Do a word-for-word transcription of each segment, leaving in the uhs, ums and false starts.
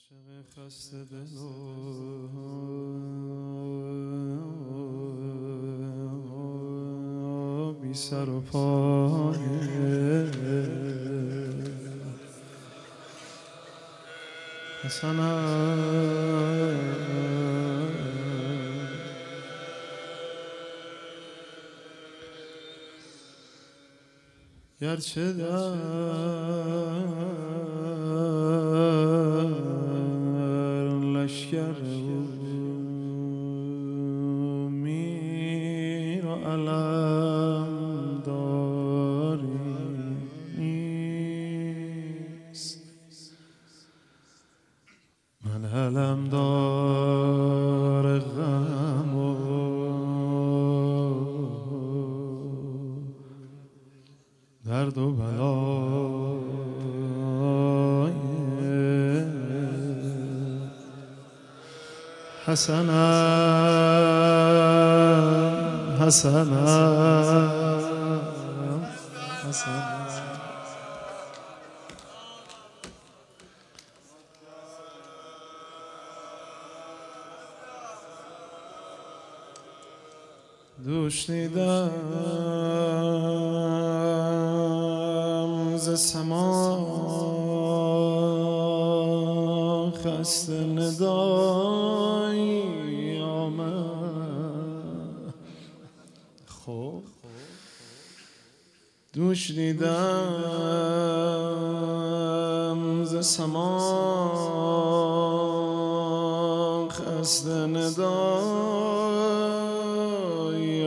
عاشق خسته دل و بی سر و پایه حسنم گرچه در لشکر میر و علم داری نیست، من علم دار غم و درد و بلای حسنم حسنم حسنم دوش دیدم ز سما خسته ندایی آمد، خب دوش دیدم ز سما خسته ندایی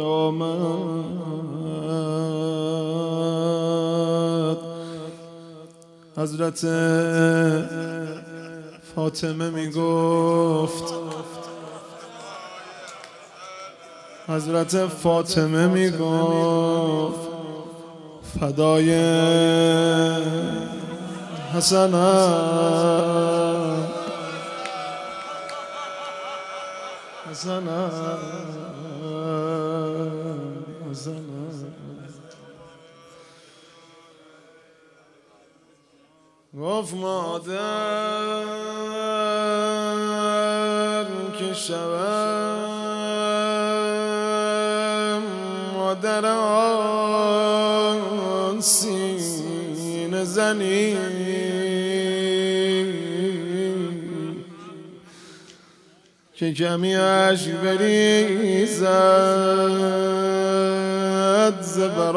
آمد، حضرت فاطمه می گفت حضرت فاطمه می گفت فدای حسنم حسنم حسنم گفت مادر که شوم مادر آن سینه زنی که کمی اشک بریزد ز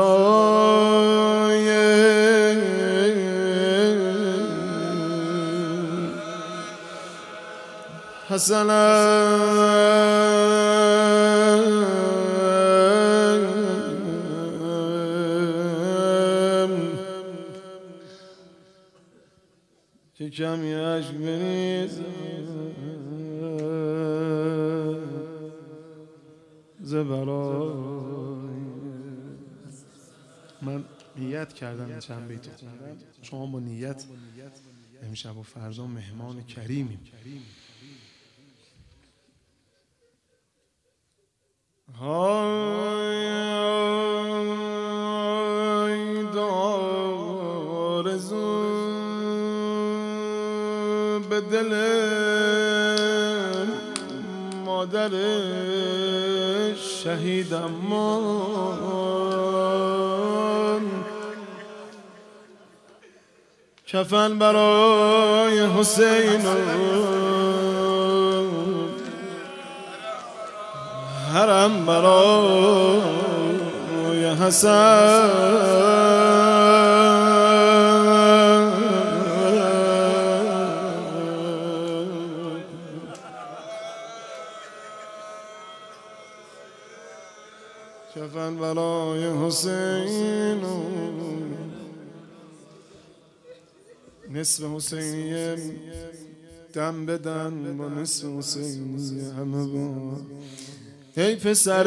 برای حسنم که کمی اشک بریزد ز برای. من نیت کردم این چند بیت خوندم، شما با نیت امشب و فردا مهمان کریمیم. های دارزو به دل مادر شهیدم من، کفن برای حسین حرم برای حسن، کفن برای حسین نصف حسینیه دم بدن با نصف حسینیه همه با ای پسر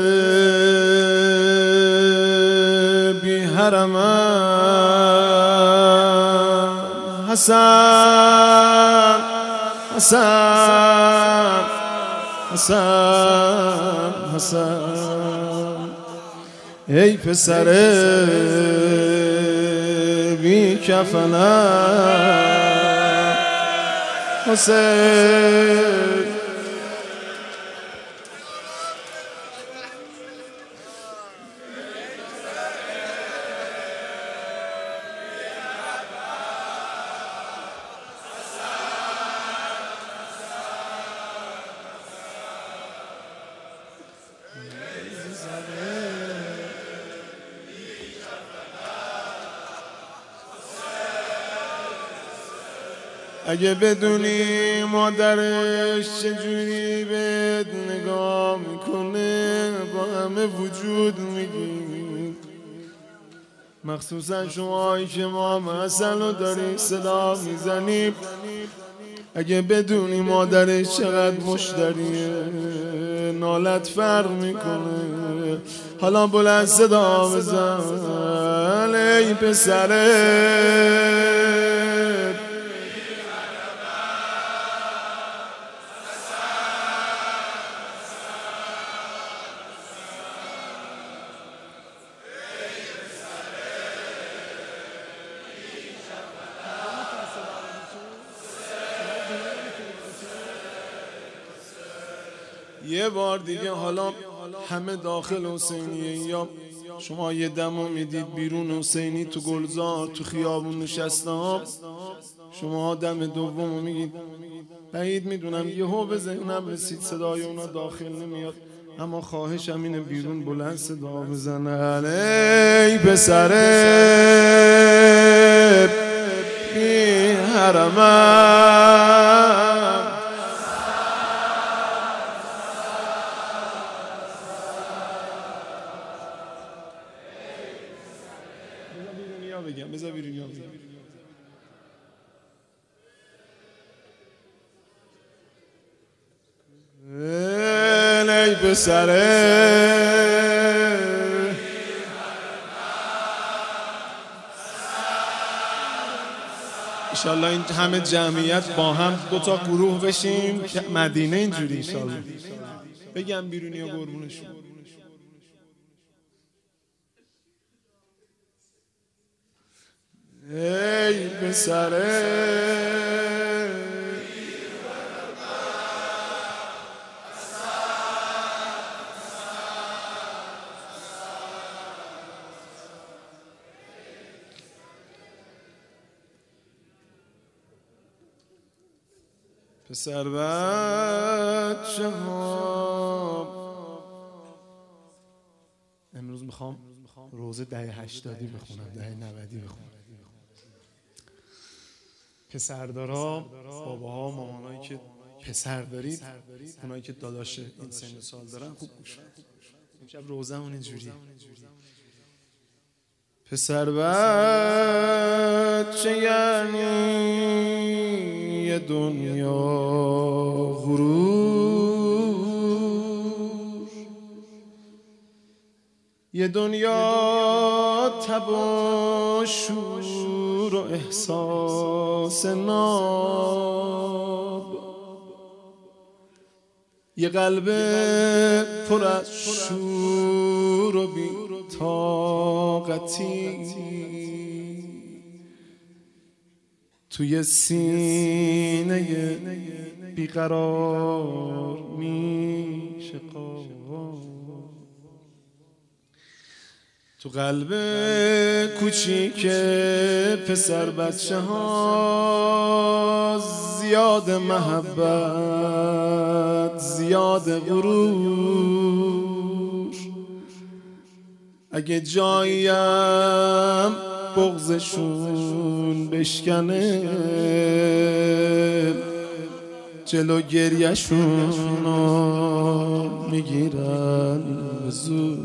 بی حرمم حسن حسن حسن حسن ای پسر بی کفنم حسین اگه بدونی مادرش چجوری بهت نگاه میکنه با همه وجود میگی، مخصوصا شماهایی که ما حسن رو داری صدا میزنی. اگه بدونی مادرش چقدر مشتریه نالت فرق میکنه. حالا بلند صدا بزن ای پسره یه بار دیگه. حالا همه داخل حسینیه یا شما یه دمو میدید بیرون حسینی تو گلزار تو خیابون نشسته ها، شما دم دومو میگید. بعید میدونم یهو به ذهنم رسید صدای اونا داخل نمیاد، اما خواهشم اینه بیرون بلند صدا بزنن ای پسره بی حرمم بگم. بذار بیرونیا بگم. ای پسره انشالله این همه جمعیت با هم دو تا گروه بشیم که مدینه اینجوری انشالله. بگم بیرونیا قربونشون. ای پسره پسر بچه ها امروز میخوام روزه دهه هشتادی بخونم، دهه نودی بخونم. پسردارا، باباها، مامانایی که پسر دارید، اونایی که داداش این سن و سال دارن خوب گوش بدید. امشب روزمون اینجوریه. پسر بچه یعنی یه دنیا غرور، یه دنیا تب و شور و احساس ناب، یه قلب پر از شور و بی طاقتی توی سینه بیقرار میشه قاب، تو قلب کوچیک پسر بچه ها زیاد محبت، زیاد غرور. اگه جاییم بغضشون بشکنه جلو گریهشون رو میگیرن به زور.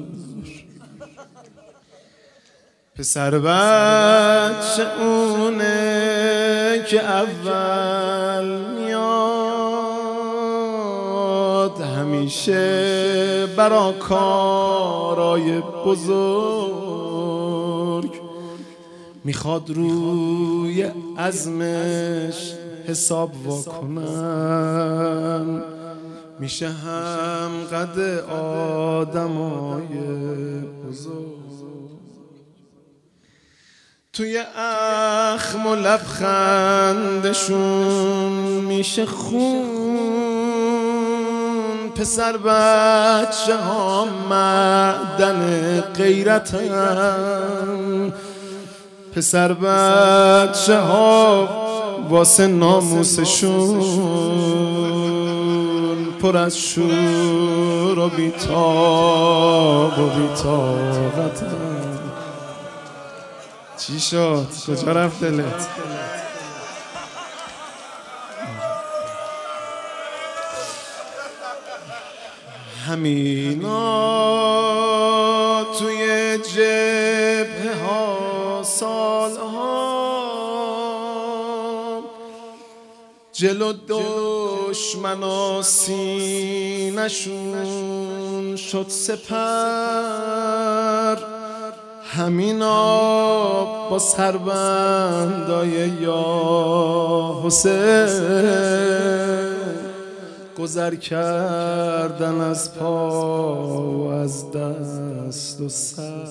پسر بچه اونه که اول میاد همیشه برا کارای بزرگ، میخواد روی عزمش حساب واکنن، میشه هم قد آدمای بزرگ. توی اخم و لبخندشون میشه خون، پسر بچه ها معدن غیرتن، پسر بچه ها واسه ناموسشون پر از شور و بیتاب و بیتاقتن. چی شد؟ کجا رفت دلت؟ همینا توی جبهه ها سالها، جلو دشمنا سینشون شد سپر، همینا با سربندای یا حسین گذر کردن از پا و از دست و سر.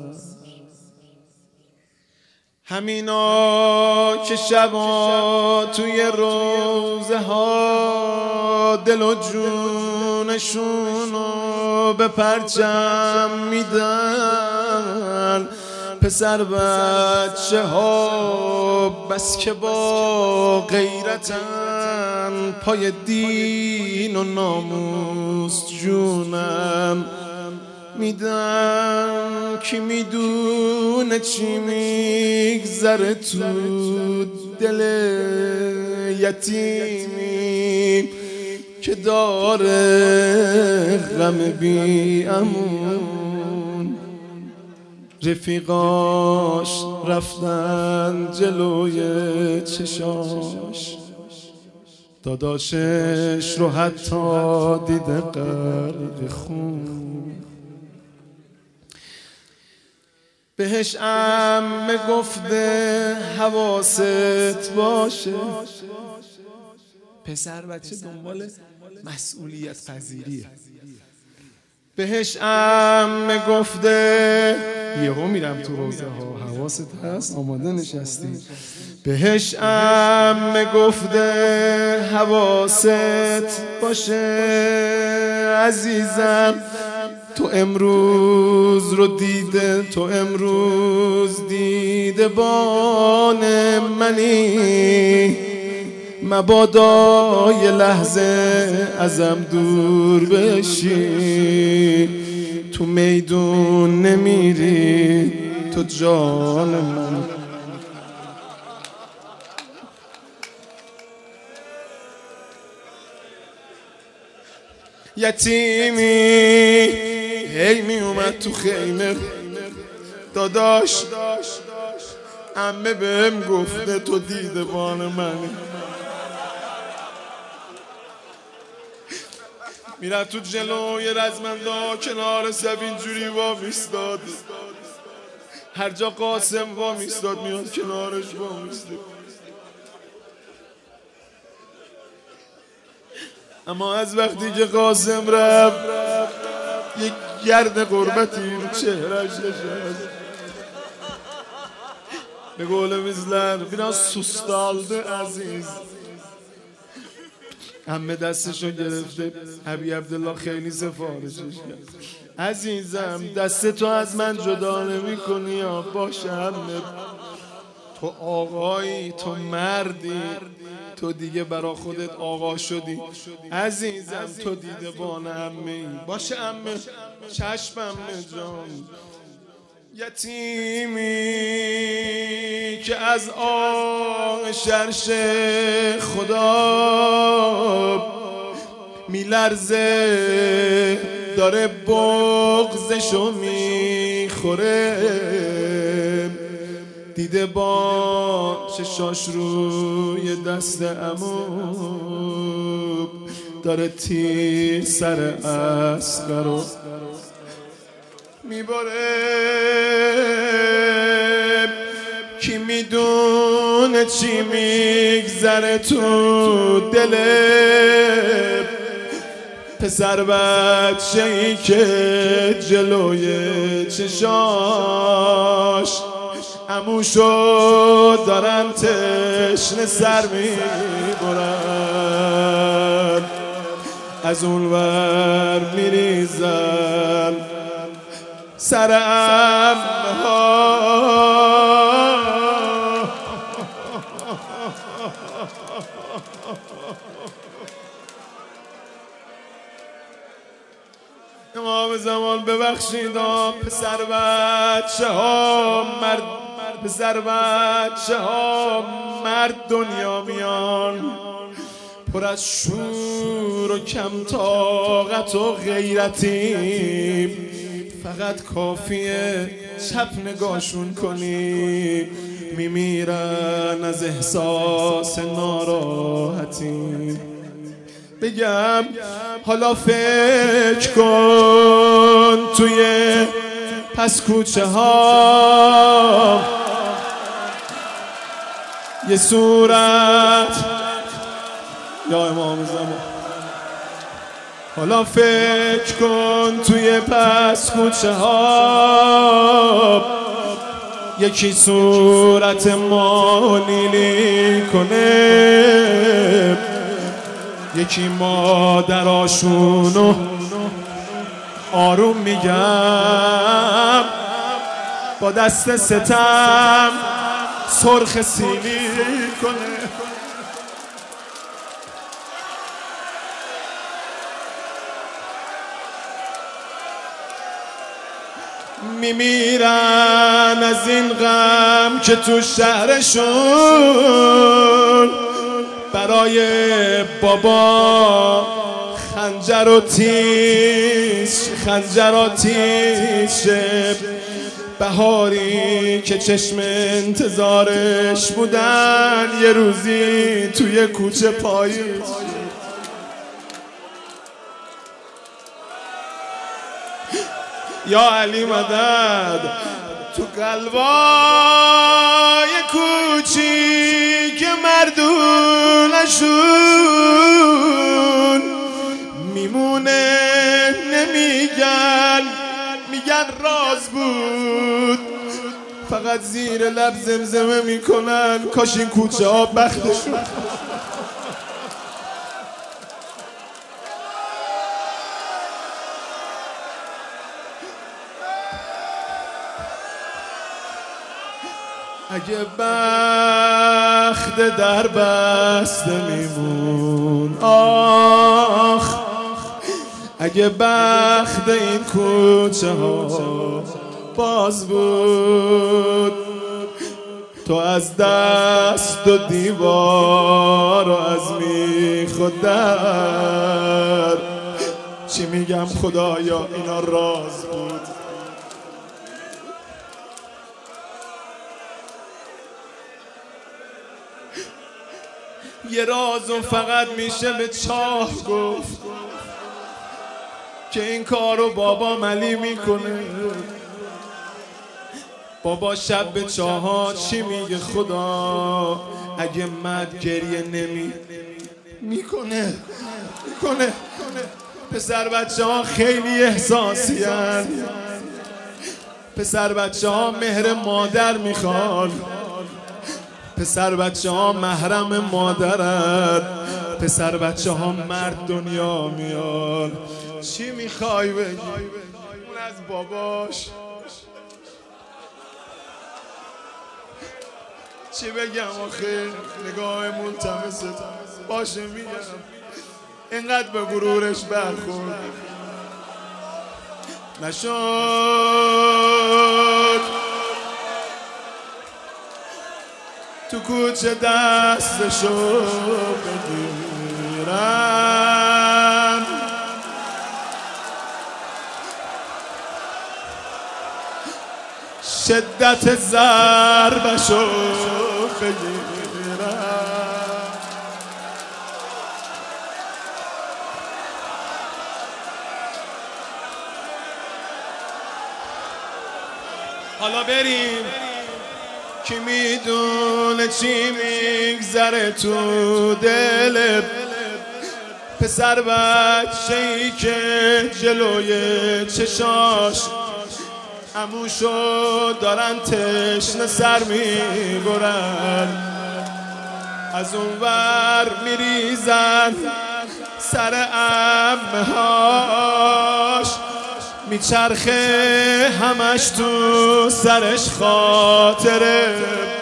همینا که شبا توی روزه ها دل و جونشونو به پرچم میدن، پسر بچه ها بس که با غیرتن، پای دین و ناموس جونم میدن. کی میدونه چی میگذره تو دل یتیمی که داره غم بی امون. رفیقاش رفتن جلوی چشاش، داداشش رو حتی دیده غرق خون. بهش عمه گفته حواست باشه، پسر بچه دنبال مسئولیت پذیریه. بهش عمه گفته یهو میرم تو روزه ها، حواست هست؟ آماده نشستی؟ بهش عمه گفته حواست باشه عزیزم، تو امروز رو دیده، تو امروز دیده بان منی، مبادا یه لحظه ازم دور بشی، تو میدون نمیری تو جان من. یتیمی هی می اومد تو خیمه، داداش عمه بهم گفته تو دیده بان منی. میرفت تو جلوی رزمندا کنار سب اینجوری وا میستاد، هر جا قاسم وا میستاد میاد کنارش وا میستاد. اما از وقتی که قاسم رفت یک گرد قربتی رو چهرش نشد. به قول bizler biraz sustaldı عزیز. همه دستشو گرفته، حبیب عبدالله خیلی سفارشش کرد، عزیزم دست تو از من جدا نمی کنی یا باشه همه، تو آقایی، تو مردی، تو دیگه برا خودت آقا شدی عزیزم، تو دیده بان عمه ای باشه عمه، چشم عمه جان. یتیمی که از آه شرش خدا میلرزه، داره بغضشو میخوره، دیده با چشاش روی دست عمو، داره تیر سر اصغرو میباره. کی میدونه چی میگذره تو دل پسر بچه ای که جلوی چشاش عمو شد دارن تشنه سر میبرن، از اون ور میریزن سر عمه ها. امام زمان ببخشید پسر بچه ها مرد، پسر بچه ها مرد دنیا میان پر از شور و کم طاقت و غیرتی، فقط کافیه چپ نگاهشون کنی میمیرن از احساس ناراحتی. بگم حالا فکر کن توی پس کوچه ها یه صورت یا امام زمان، حالا فکر کن توی پس کوچه ها یکی صورت ما نیلی کنه، یکی مادراشونو آروم میگم با دست ستم سرخ سیلی کنه. میمیرن از این غم که تو شهرشون برای بابا خنجر و تیش خنجر و تیشه. بهاری که چشم انتظارش بودن یه روزی توی کوچه پاییز. یا علی مدد تو قلبای کوچیک مردونشون میمونه، نمیگن، میگن راز بود، فقط زیر لب زمزمه میکنن کاش این کوچه ها بختشون. اگه بخت در بسته میمون، آخ اگه بخت این کوچه ها باز بود، تو از دست و دیوار و از میخ و در چی میگم خدایا اینا راز بود. یه رازو فقط میشه به چاه گفت که این کارو بابا ملی میکنه. بابا شب به چاها چی میگه خدا اگه مد گریه نمی میکنه میکنه. پسر بچه ها خیلی احساسی هن، پسر بچه ها مهر مادر میخوان، پسر بچه ها محرم مادرن، پسر بچه ها مرد دنیا میان. چی میخوای بگی؟ اون از باباش چی بگم آخه؟ نگاه ملتمسه باشه میگم اینقدر به غرورش برخورد نشد تو کوچه دستشو بگیرم، شدت ضربشو بگیرم. حالا بریم کی میدونه چی میگذره تو دل پسر بچه‌ای که جلوی چشاش عموشو دارن تشنه سر میبرن، از اون ور میریزن سر عمه هاش، میچرخه همش تو سرش خاطره،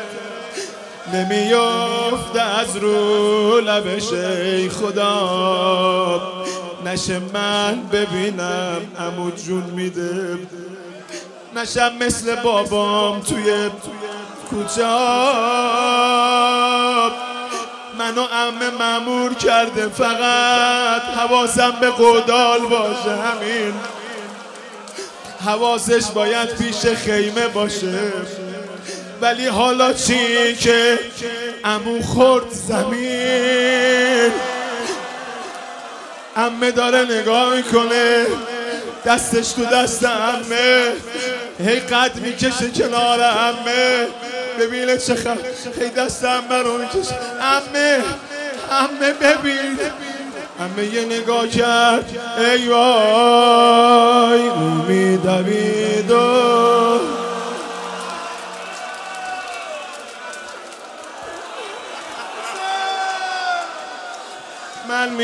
نمیفته از رو لبش ای خدا، نشه من ببینم عمو جون میده، نشم مثل بابام توی کوچه، منو عمه مأمور کرده فقط حواسم به قودال باشه، همین حواسش باید پیش خیمه باشه. ولی حالا چی که عمو خورد زمین، عمه داره نگاه میکنه، دستش تو دست عمه، هی قد میکشه کنار عمه، ببینه چه خبر، هی دست عمه رو میکشه، عمه عمه ببین، عمه یه نگاه کرد، ای وای او میدوید و من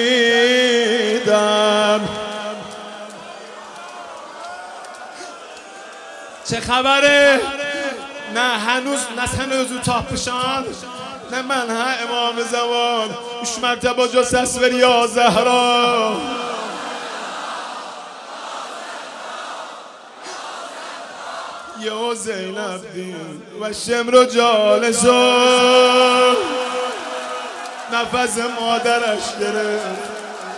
میدویدم. چه خبره؟ نه هنوز نه هنوز او تاپشان، نه من ها امام زمان اش مرتبه جسس بر یا زهرا، یا زینب دین و شمر جالسو، نفس مادرش گرفت،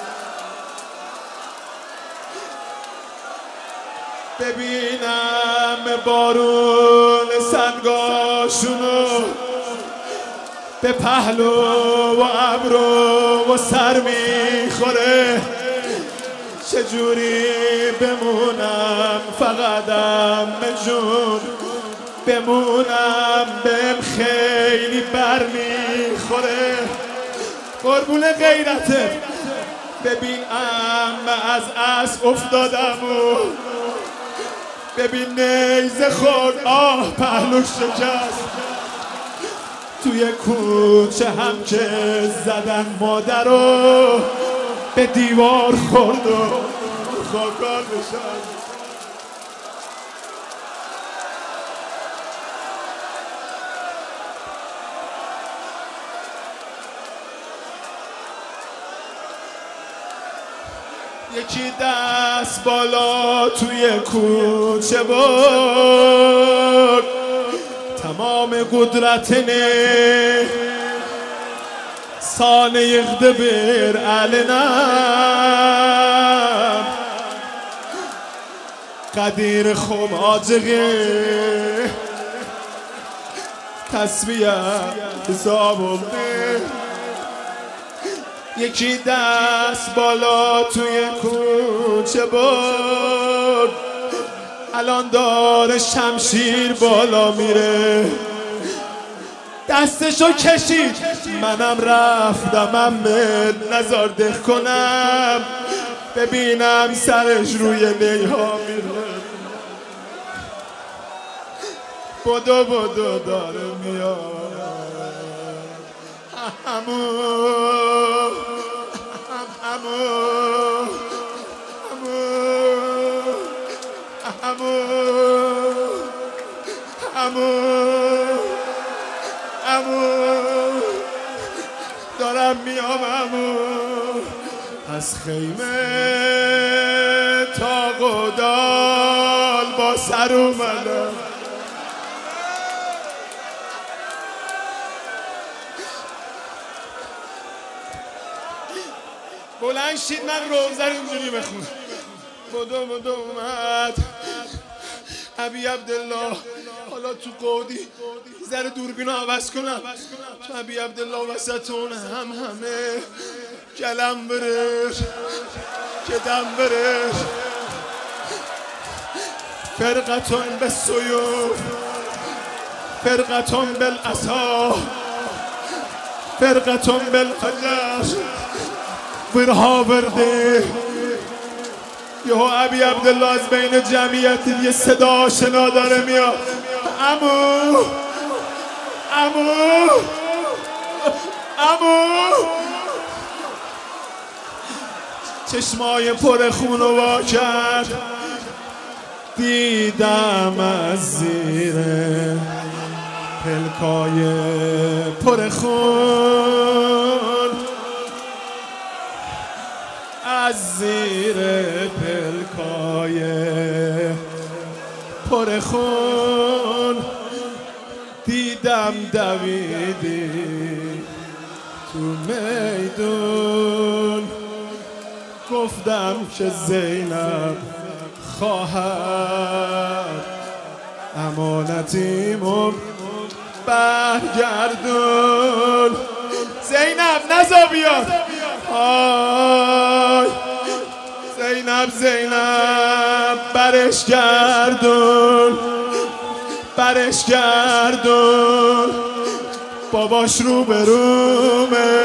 ببینم بارون سنگاشونو به پهلو و ابرو و سر میخوره، چجوری بمونم فقط عمه جون، بمونم بهم خیلی بر میخوره، قربون غیرته. ببین عمه از اسب افتادم و ببین نیزه خورد، آه پهلوش شکست، توی کوچه هم که زدن مادر رو به دیوار خورد و خاکار نشست. یکی دست بالا توی کوچه برد، تمام قدرتنه سانه یخده بر علنم، قدیر خم آجغه تسبیه حسابم ده. یکی دست بالا توی کوچه برد، الان داره شمشیر بالا میره، دستشو کشید، منم رفتم عمه نزار ده کنم، ببینم سرش روی نیها میره، بدو بدو داره میاد، عمو عمو عمو عمو عمو دارم میام عمو، از خیمه تا قودال با سر اومدم، بلند شید من روزه رو اینجوری بخونم. بدو بدو اومد ابی عبدالله، حالا تو قودی ذره دوربین رو عوض کنم، تو ابی عبدالله وسطون هم همه کلم برش کدم برش، فرقتون به سیوف فرقتون بالعصا فرقتون بالحجر، برها برده یهو ابی عبدالله از بین جمعیت یه صدا آشنا داره میاد. عمو عمو عمو. چشمای پر خون و وا کرد، دیدم از زیر پلکای پر خون، از زیر پلکای پر خون دیدم دویدی تو میدون. گفتم که زینب خواهر امانتیمو برگردون. زینب نزا بیاد. آی زینب زینب برش گردون، برش گردون. باباش رو به رومه،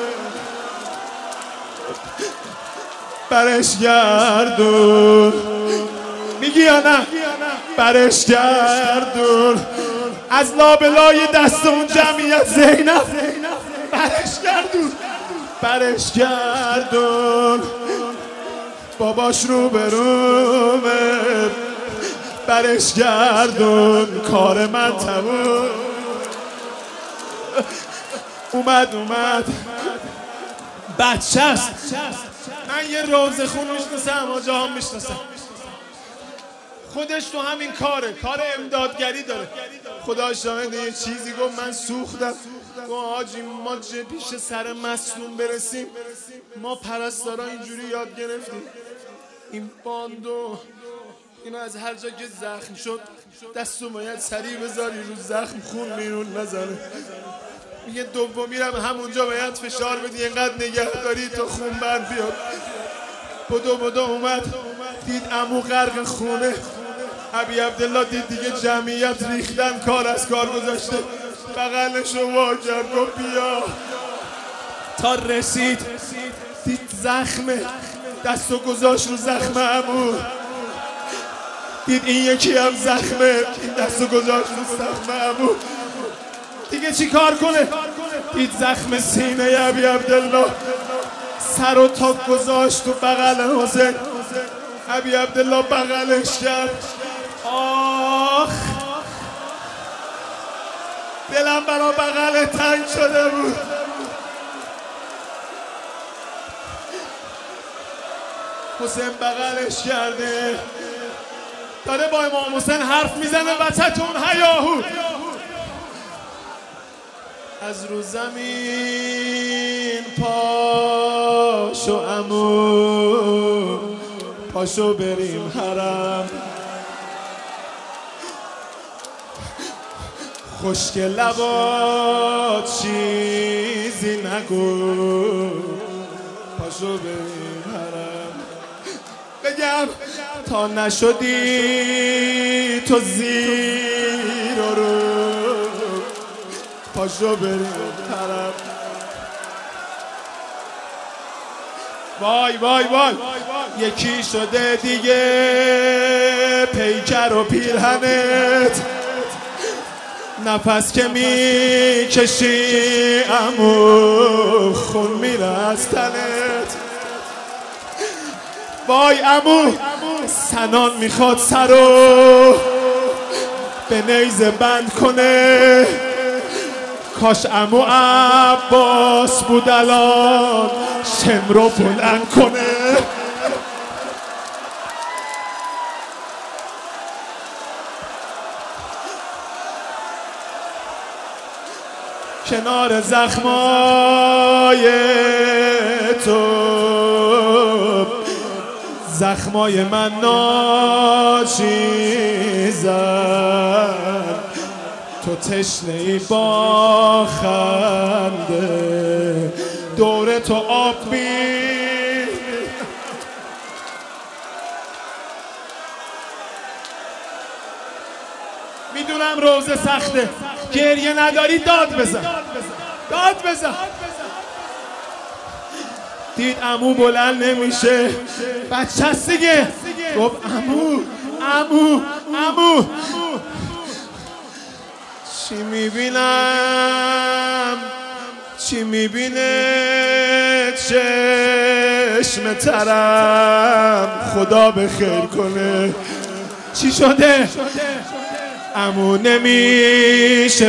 برش گردون. میگی یا نه؟ برش گردون. از لابلای دست اون جمعیت زینب برش گردون، برش گردون. باباش رو به رومه، برش گردون. کار من تموم. اومد اومد بچه است. من یه روزه خون میشناسم، آجا هم میشناسم. خودش تو همین کاره، کار امدادگری داره. خدا شاهده یه چیزی گفت، من سوختم. گفت آجی ما چه پیش سر مصدوم برسیم، ما پرستارا اینجوری یاد گرفتیم. این باندو اینو از هر جا که زخم شد دستو باید سریع بذاری رو زخم، خون بیرون نزنه. میگه دومی هم همونجا باید فشار بدی، اینقدر نگهداری تا خون بند بیاد. بدو بدو اومد، دید عمو غرق خونه. ابی عبدالله دید دیگه جمعیت ریختن، کار از کار گذاشته. بغلشو وا کرد، گفت بیا. تا رسید دید زخمه، دستو گذاشت رو زخم عمو. دید این یکی هم زخمه، این دستو گذاشت رو زخم عمو. دیگه چی کار کنه؟ دید زخم سینه ابی عبدالله، سر و تا گذاشت تو بغل حسین. ابی عبدالله بغلش کرد. آخ دلم برا بغل تنگ شده بود. حسین بغلش کرده، داره با امام حسین حرف میزنه. بچه‌تون هیاهو از رو زمین پاشو عمو، پاشو بریم حرم. خشک لبات چیزی نگو، پاشو بریم حرم. بگم تا نشدی تو زیر و رو، پاشو بریم حرم. وای وای وای یکی شده دیگه پیکر و پیرهنت، نفس که میکشی عمو خون میره از تنت. وای عمو سنان میخواد سرو به نیزه بند کنه. کاش عمو عباس بود الان شم رو بلند کنه. کنار زخمای تو زخمای من ناچیزن، تو تشنه ای با خنده دور تو آب می. میدونم روزه سخته، گریه نداری داد بزن، داد بزن. دید عمو بلند نمیشه، بچه هست دیگه، گفت عمو عمو عمو چی میبینم چی میبینه چشم ترم، خدا به خیر کنه. چی شده؟ عمو نمیشه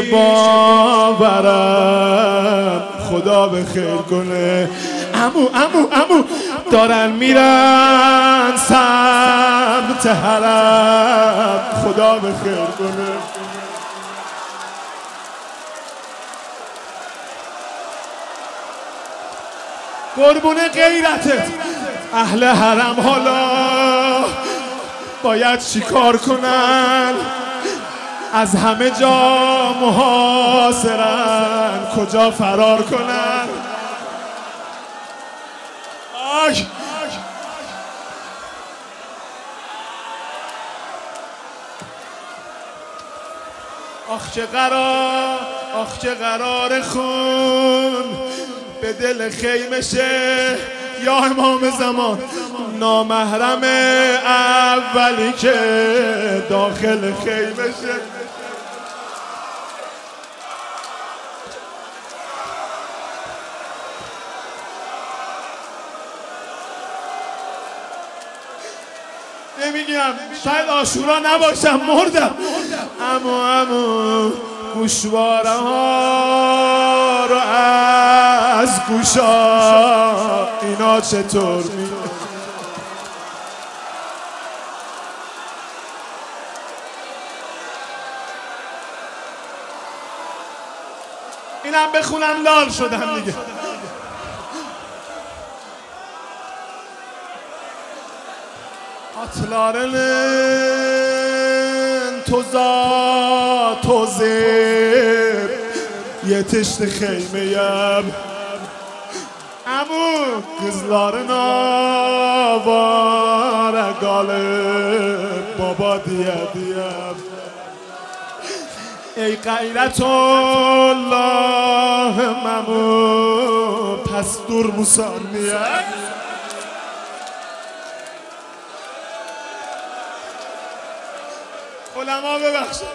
باورم، خدا به خیر کنه. عمو عمو عمو دارن میرن سمت حرم، خدا به خیر کنه. قربون غیرتت اهل حرم حالا باید چیکار کنن؟ از همه جا محاصرن، کجا فرار کنن؟ آی آخ چه قرار آخ چه قرار خون به دل خیمشه یا امام زمان، نامحرم اولی که داخل خیمشه. نمیگم شاید عاشورا نباشم، مردم. اما اما گوشواره ها رو از گوشا اینا چطور می اینم بخونم لال شدم دیگه. Atlarının toza tozib yetişti xeymeyem, amu kızların avara galib baba diye diyem. Ey gayretullahım amu pes dur musanniyem. علما ببخشید،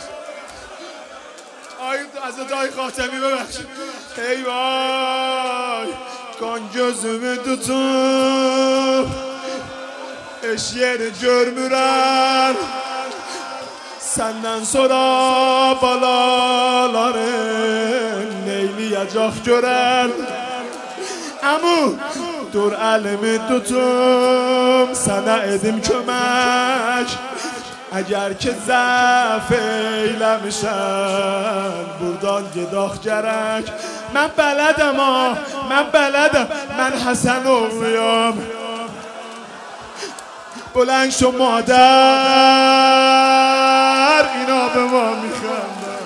آی حضرت آی خاتمی ببخشید. ای وای کان gözümü tutup eş yeri görmürəm, senden sonra balaların neyleyecek gören. Amu dur elimi tutum sana edim kömək, اگر که ضعف ایلمشن بردان گداخ گرک. من بلدم ها من بلدم من حسن اغلیم. بلند شو مادر اینا به ما میخندن.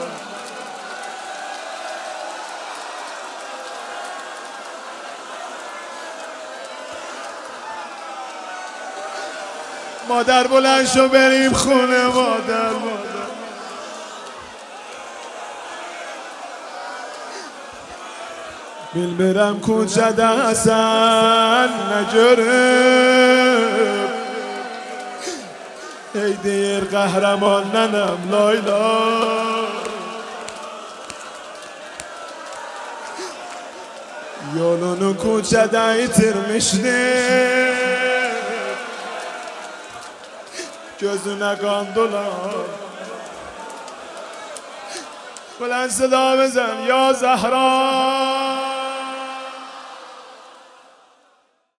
مادر بلند شو بریم خونه. مادر مادر bilmirəm kucədəsən nə görüb, ey deyir qəhrəman nənəm Layla. Yolunu kucədə itirmişdir, gözüne kan dolar. بلند صدا بزن یا زهرا